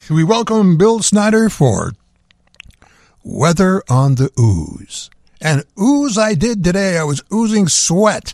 We welcome Bill Snyder for Weather on the Ooze. And ooze I did today. I was oozing sweat.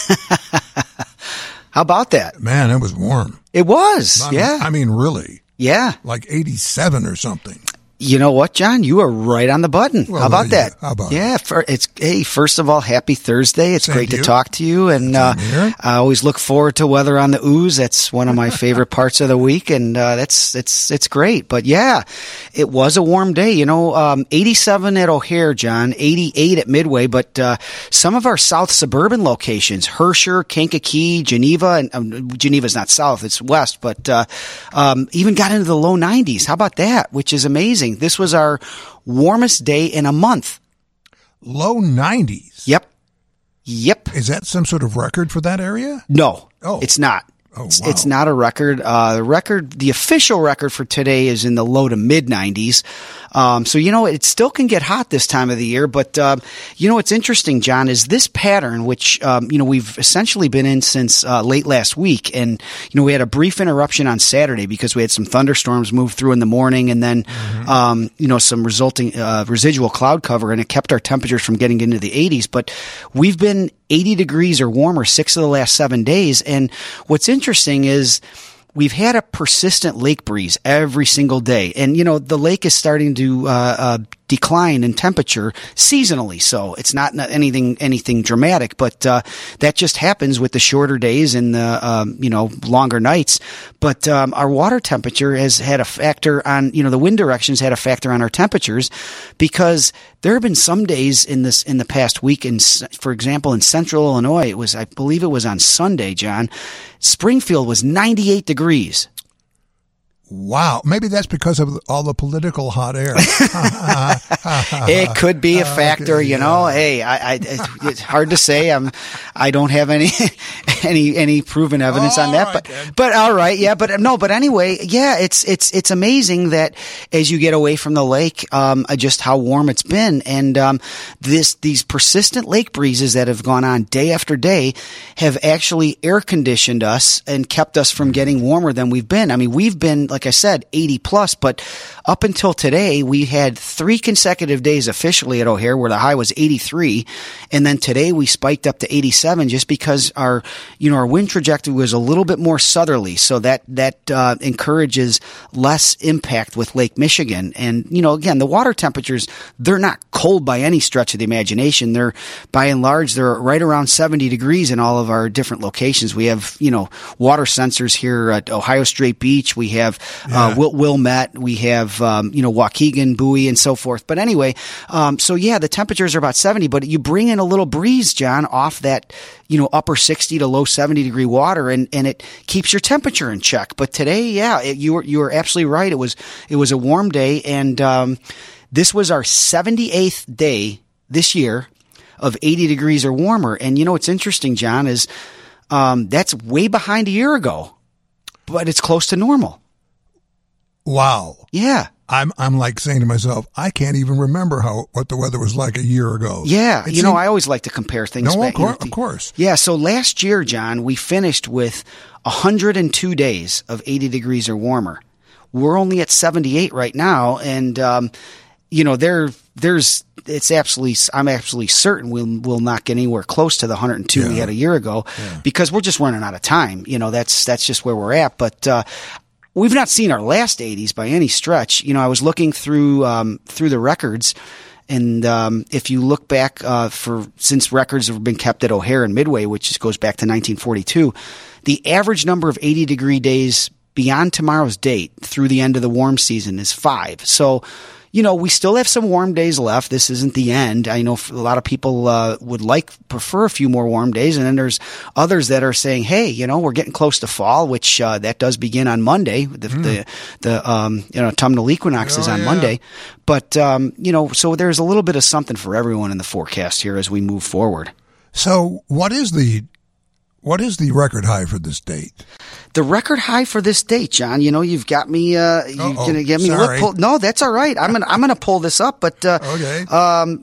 How about that? Man, it was warm. It was, I mean, really. Yeah. Like 87 or something. You know what, John? You are right on the button. Well, how about that? How about it? First of all, happy Thursday. It's great to talk to you. And I always look forward to Weather on the Ooze. That's one of my favorite parts of the week. And it's great. But yeah, it was a warm day. 87 at O'Hare, John, 88 at Midway. But some of our south suburban locations, Herscher, Kankakee, Geneva, and Geneva's not south, it's west, but even got into the low 90s. How about that? Which is amazing. This was our warmest day in a month. Low 90s? Yep. Is that some sort of record for that area? No, Oh. It's not. Oh, wow. It's not a record. The official record for today is in the low to mid 90s. So, it still can get hot this time of the year. But, what's interesting, John, is this pattern, which, we've essentially been in since late last week. And, we had a brief interruption on Saturday because we had some thunderstorms move through in the morning and then, some resulting residual cloud cover, and it kept our temperatures from getting into the 80s. But we've been 80 degrees or warmer 6 of the last 7 days. And what's interesting is we've had a persistent lake breeze every single day. And, the lake is starting to decline in temperature seasonally. So it's not anything dramatic, but that just happens with the shorter days and the, longer nights. But our water temperature has had a factor on, the wind directions had a factor on our temperatures, because there have been some days in the past week, for example, in central Illinois, I believe it was on Sunday, John, Springfield was 98 degrees. Wow. Maybe that's because of all the political hot air. It could be a factor, okay, Hey, it's hard to say. I don't have any proven evidence on that, but all right. Yeah. But anyway, yeah, it's amazing that as you get away from the lake, just how warm it's been. And, these persistent lake breezes that have gone on day after day have actually air conditioned us and kept us from getting warmer than we've been. I mean, we've been, like I said, 80 plus, but up until today, we had 3 consecutive days officially at O'Hare where the high was 83. And then today we spiked up to 87 just because our wind trajectory was a little bit more southerly. So that encourages less impact with Lake Michigan. And, again, the water temperatures, they're not cold by any stretch of the imagination. They're, by and large, they're right around 70 degrees in all of our different locations. We have, water sensors here at Ohio Strait Beach. We have Wilmette. We have, Waukegan, Bowie, and so forth. But anyway, the temperatures are about 70, but you bring in a little breeze, John, off that, upper 60 to low 70 degree water, and it keeps your temperature in check. But today, you were absolutely right. It was a warm day, and this was our 78th day this year of 80 degrees or warmer. And what's interesting, John, is that's way behind a year ago, but it's close to normal. Wow. Yeah. I'm like saying to myself, I can't even remember what the weather was like a year ago. Yeah. I always like to compare things. No, back. Of course. Yeah. So last year, John, we finished with 102 days of 80 degrees or warmer. We're only at 78 right now. And, I'm absolutely certain we'll not get anywhere close to the 102 we had a year ago because we're just running out of time. That's just where we're at. But, we've not seen our last 80s by any stretch. I was looking through the records, and if you look back since records have been kept at O'Hare and Midway, which just goes back to 1942, the average number of 80-degree days beyond tomorrow's date through the end of the warm season is 5. So, we still have some warm days left. This isn't the end. I know a lot of people would prefer a few more warm days, and then there's others that are saying, "Hey, we're getting close to fall," which that does begin on Monday. The autumnal equinox is on Monday, but so there's a little bit of something for everyone in the forecast here as we move forward. So, what is the record high for this date? The record high for this date, John. You've got me. You're gonna get me. No, that's all right. I'm gonna pull this up. But okay.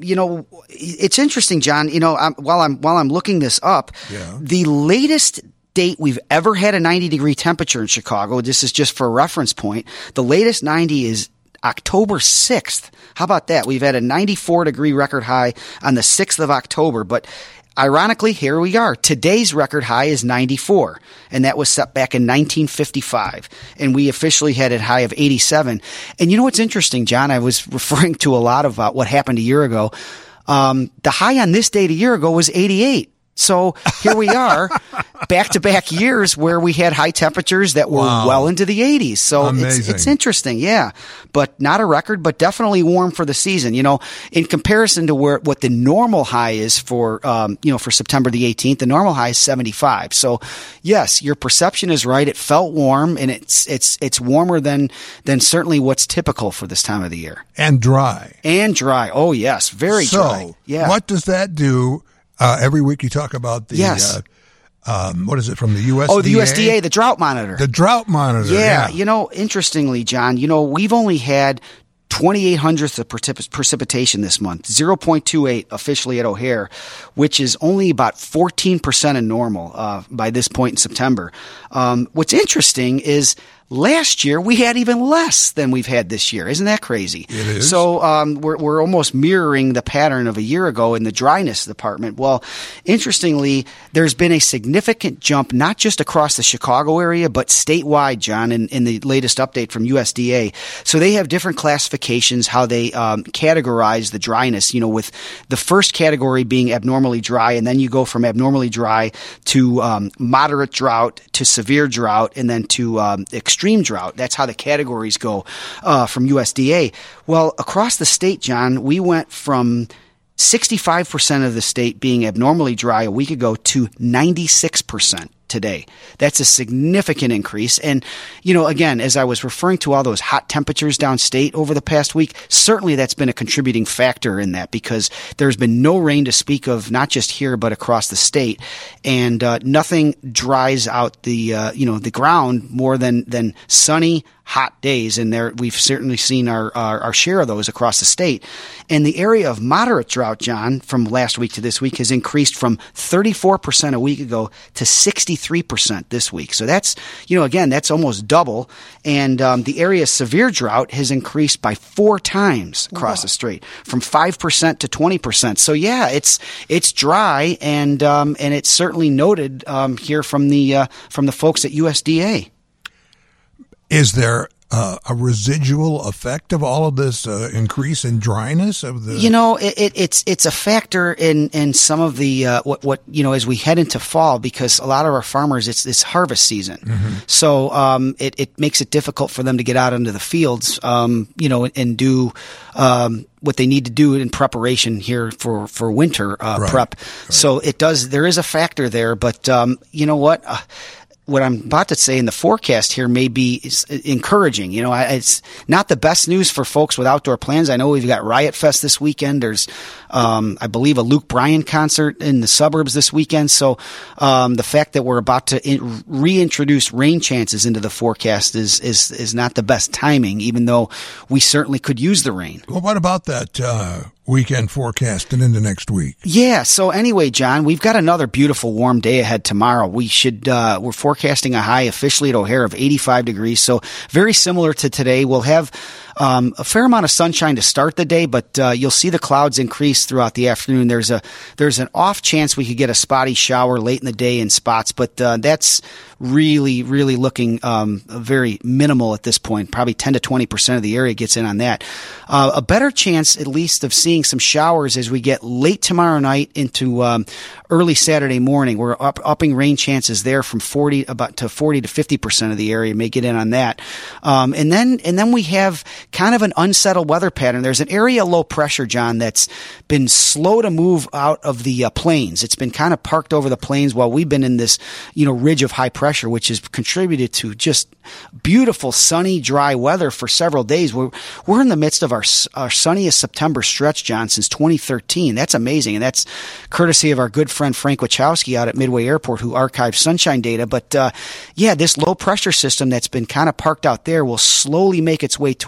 It's interesting, John. While I'm looking this up, the latest date we've ever had a 90-degree temperature in Chicago. This is just for a reference point. The latest 90 is October 6th. How about that? We've had a 94-degree record high on the 6th of October, but ironically, here we are. Today's record high is 94, and that was set back in 1955, and we officially had a high of 87. And you know what's interesting, John? I was referring to a lot about what happened a year ago. The high on this date a year ago was 88. So here we are, back-to-back years where we had high temperatures that were well into the 80s. So it's interesting, yeah. But not a record, but definitely warm for the season. You know, in comparison to what the normal high is for, for September the 18th, the normal high is 75. So yes, your perception is right. It felt warm, and it's warmer than certainly what's typical for this time of the year. And dry. Oh yes, very dry. So what does that do? Every week you talk about the, what is it, from the USDA? Oh, the USDA, the drought monitor. The drought monitor, yeah. You know, interestingly, John, we've only had 0.28 of precipitation this month, 0.28 officially at O'Hare, which is only about 14% of normal by this point in September. What's interesting is last year we had even less than we've had this year. Isn't that crazy? It is. So we're almost mirroring the pattern of a year ago in the dryness department. Well, interestingly, there's been a significant jump, not just across the Chicago area, but statewide, John, in the latest update from USDA. So they have different classifications, how they categorize the dryness, with the first category being abnormally dry, and then you go from abnormally dry to moderate drought to severe drought, and then to extreme drought. That's how the categories go from USDA. Well, across the state, John, we went from 65% of the state being abnormally dry a week ago to 96% today. That's a significant increase. And, again, as I was referring to all those hot temperatures downstate over the past week, certainly that's been a contributing factor in that, because there's been no rain to speak of, not just here, but across the state. And nothing dries out the ground more than sunny, hot days, and we've certainly seen our share of those across the state. And the area of moderate drought, John, from last week to this week has increased from 34% a week ago to 63% this week. So that's, again, that's almost double. And the area of severe drought has increased by 4 times across the state, from 5% to 20%. So yeah, it's dry, and it's certainly noted here from the folks at USDA. Is there a residual effect of all of this increase in dryness of the? It's a factor in some of the what as we head into fall, because a lot of our farmers, it's harvest season, so it makes it difficult for them to get out into the fields, and do what they need to do in preparation here for winter prep. Right. So there is a factor there, but you know what? What I'm about to say in the forecast here may be encouraging. It's not the best news for folks with outdoor plans. I know we've got Riot Fest this weekend. There's, I believe, a Luke Bryan concert in the suburbs this weekend. So the fact that we're about to reintroduce rain chances into the forecast is not the best timing, even though we certainly could use the rain. Well, what about that weekend forecast and into next week? Yeah. So anyway, John, we've got another beautiful warm day ahead tomorrow. We're forecasting a high officially at O'Hare of 85 degrees. So very similar to today. We'll have a fair amount of sunshine to start the day, but you'll see the clouds increase throughout the afternoon. There's an off chance we could get a spotty shower late in the day in spots, but that's really, really looking very minimal at this point. Probably 10 to 20% of the area gets in on that. A better chance, at least, of seeing some showers as we get late tomorrow night into early Saturday morning. We're upping rain chances there from 40 to 50% of the area may get in on that. And then we have kind of an unsettled weather pattern. There's an area of low pressure, John, that's been slow to move out of the plains. It's been kind of parked over the plains while we've been in this, ridge of high pressure, which has contributed to just beautiful, sunny, dry weather for several days. We're in the midst of our sunniest September stretch, John, since 2013. That's amazing. And that's courtesy of our good friend Frank Wachowski out at Midway Airport, who archives sunshine data. But this low pressure system that's been kind of parked out there will slowly make its way towards us.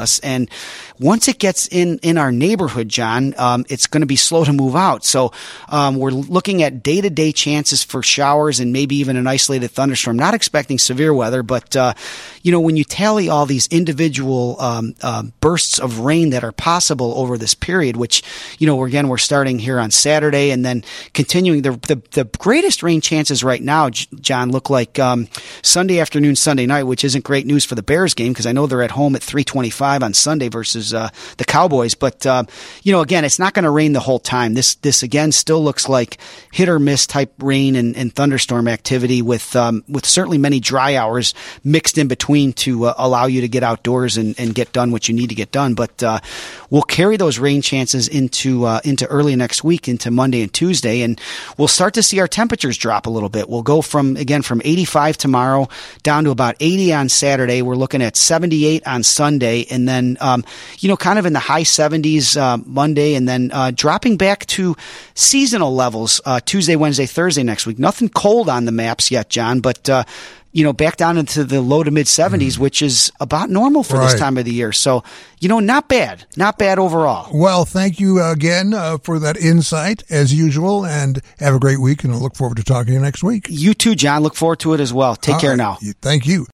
us. And once it gets in our neighborhood, John, it's going to be slow to move out. So we're looking at day-to-day chances for showers and maybe even an isolated thunderstorm. Not expecting severe weather, but when you tally all these individual bursts of rain that are possible over this period, which we're starting here on Saturday and then continuing, the greatest rain chances right now, John, look like Sunday afternoon, Sunday night, which isn't great news for the Bears game because I know they're at home at 3:25 on Sunday versus the Cowboys. But again, it's not going to rain the whole time. This again still looks like hit or miss type rain and thunderstorm activity with certainly many dry hours mixed in between to allow you to get outdoors and get done what you need to get done. But we'll carry those rain chances into early next week, into Monday and Tuesday, and we'll start to see our temperatures drop a little bit. We'll go from 85 tomorrow down to about 80 on Saturday. We're looking at 78 on Sunday, and then kind of in the high 70s Monday, and then dropping back to seasonal levels Tuesday, Wednesday, Thursday next week. Nothing cold on the maps yet, John, but back down into the low to mid 70s, which is about normal for this time of the year. So, not bad overall. Well, thank you again for that insight as usual, and have a great week, and I look forward to talking to you next week. You too, John. Look forward to it as well. Take care now. Thank you.